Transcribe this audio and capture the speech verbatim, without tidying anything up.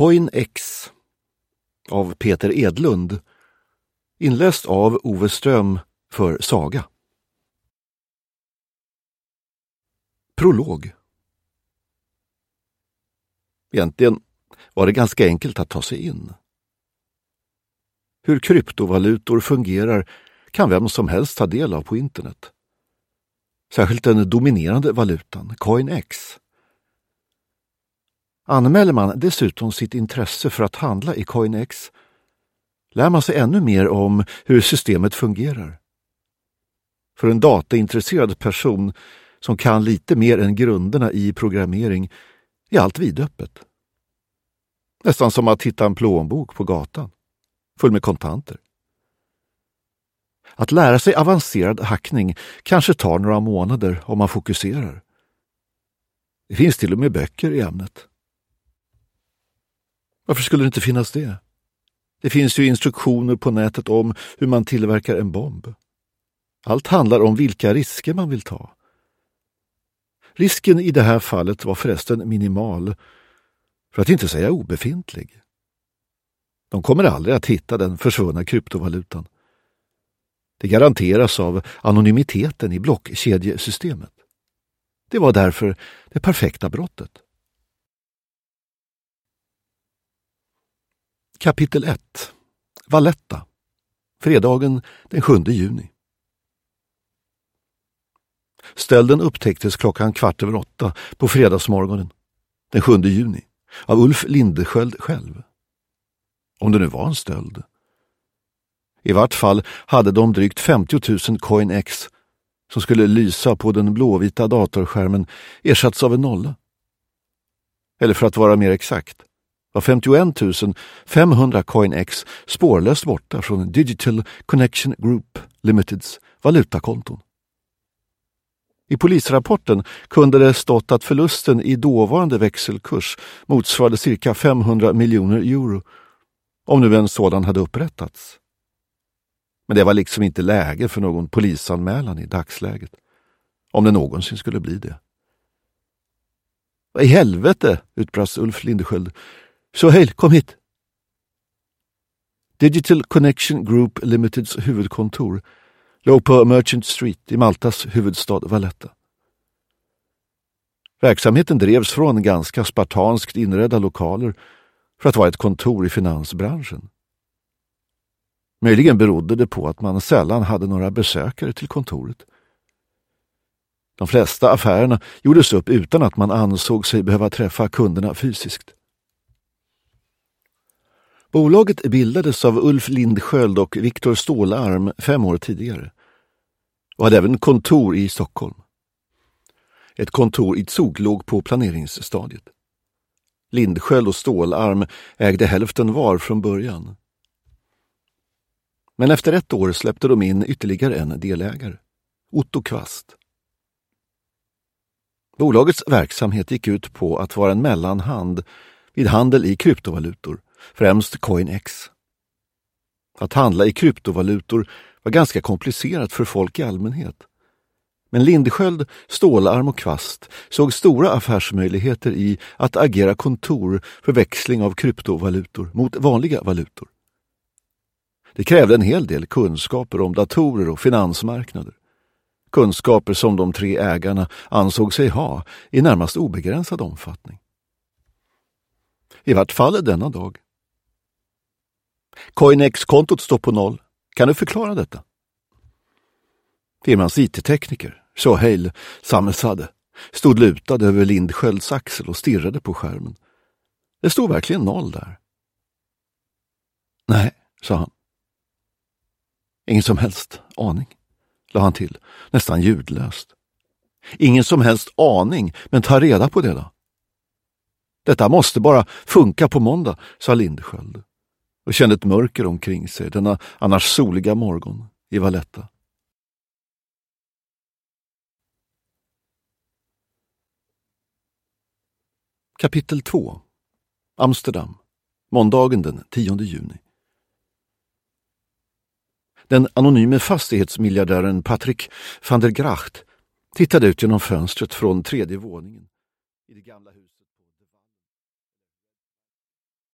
CoinEx av Peter Edlund, inläst av Ove Ström för Saga. Prolog. Egentligen var det ganska enkelt att ta sig in. Hur kryptovalutor fungerar kan vem som helst ta del av på internet. Särskilt den dominerande valutan, CoinEx. Anmäler man dessutom sitt intresse för att handla i CoinEx lär man sig ännu mer om hur systemet fungerar. För en dataintresserad person som kan lite mer än grunderna i programmering är allt vidöppet. Nästan som att hitta en plånbok på gatan, full med kontanter. Att lära sig avancerad hackning kanske tar några månader om man fokuserar. Det finns till och med böcker i ämnet. Varför skulle det inte finnas det? Det finns ju instruktioner på nätet om hur man tillverkar en bomb. Allt handlar om vilka risker man vill ta. Risken i det här fallet var förresten minimal, för att inte säga obefintlig. De kommer aldrig att hitta den försvunna kryptovalutan. Det garanteras av anonymiteten i blockkedjesystemet. Det var därför det perfekta brottet. Kapitel ett. Valletta. Fredagen den sjunde juni. Stölden upptäcktes klockan kvart över åtta på fredagsmorgonen den sjunde juni av Ulf Lindesköld själv. Om det nu var en stöld. I vart fall hade de drygt femtio tusen CoinEx som skulle lysa på den blåvita datorskärmen ersatts av en nolla. Eller för att vara mer exakt var femtioen tusen femhundra CoinEx spårlöst borta från Digital Connection Group Limiteds valutakonton. I polisrapporten kunde det stått att förlusten i dåvarande växelkurs motsvarade cirka femhundra miljoner euro, om nu en sådan hade upprättats. Men det var liksom inte läge för någon polisanmälan i dagsläget, om det någonsin skulle bli det. Vad i helvete, utbrast Ulf Lindesköld. Så hej, kom hit. Digital Connection Group Limiteds huvudkontor låg på Merchant Street i Maltas huvudstad Valletta. Verksamheten drevs från ganska spartanskt inredda lokaler för att vara ett kontor i finansbranschen. Möjligen berodde det på att man sällan hade några besökare till kontoret. De flesta affärerna gjordes upp utan att man ansåg sig behöva träffa kunderna fysiskt. Bolaget bildades av Ulf Lindesköld och Viktor Stålarm fem år tidigare och hade även kontor i Stockholm. Ett kontor i Zug låg på planeringsstadiet. Lindesköld och Stålarm ägde hälften var från början. Men efter ett år släppte de in ytterligare en delägare, Otto Kvast. Bolagets verksamhet gick ut på att vara en mellanhand vid handel i kryptovalutor, främst CoinEx. Att handla i kryptovalutor var ganska komplicerat för folk i allmänhet. Men Lindesköld, Stålarm och Kvast såg stora affärsmöjligheter i att agera kontor för växling av kryptovalutor mot vanliga valutor. Det krävde en hel del kunskaper om datorer och finansmarknader. Kunskaper som de tre ägarna ansåg sig ha i närmast obegränsad omfattning. I vart fall denna dag. CoinEx-kontot står på noll. Kan du förklara detta? Firmans I T-tekniker, Sohail Samesade, stod lutad över Lindeskölds axel och stirrade på skärmen. Det stod verkligen noll där. Nej, sa han. Ingen som helst aning, la han till, nästan ljudlöst. Ingen som helst aning, men ta reda på det då. Detta måste bara funka på måndag, sa Lindesköld och kände ett mörker omkring sig denna annars soliga morgon i Valletta. Kapitel två. Amsterdam. Måndagen den tionde juni. Den anonyme fastighetsmiljardären Patrick van der Gracht tittade ut genom fönstret från tredje våningen i det gamla huset.